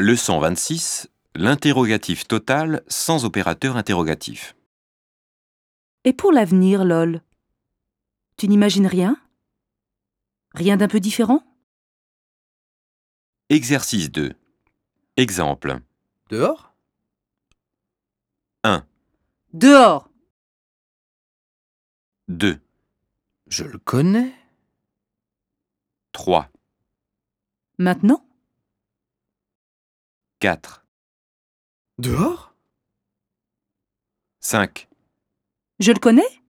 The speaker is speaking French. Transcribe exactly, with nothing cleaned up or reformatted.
Leçon vingt-six. L'interrogatif total sans opérateur interrogatif. Et pour l'avenir, Lol, tu n'imagines rien? Rien d'un peu différent? Exercice deux. Exemple. Dehors? un, Dehors! deux, Je le connais. trois, Maintenant? quatre, Dehors? cinq, Je le connais?